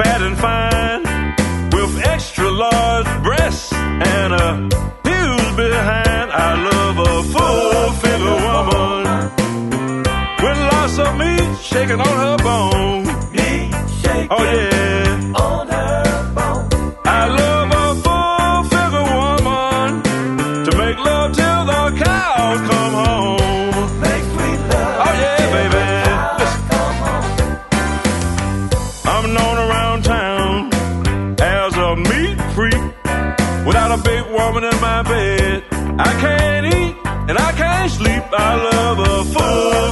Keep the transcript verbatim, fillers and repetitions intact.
fat and fine, with extra large breasts and a huge behind. I love a full-figure woman with lots of meat shaking on her bone. Meat shaking oh yeah, on her bone. I love a full-figure woman to make love till the cows come home. Make sweet love. Oh yeah, baby. Listen. Come home. I'm known around town as a meat freak. Without a big woman in my bed, I can't eat and I can't sleep. I love a full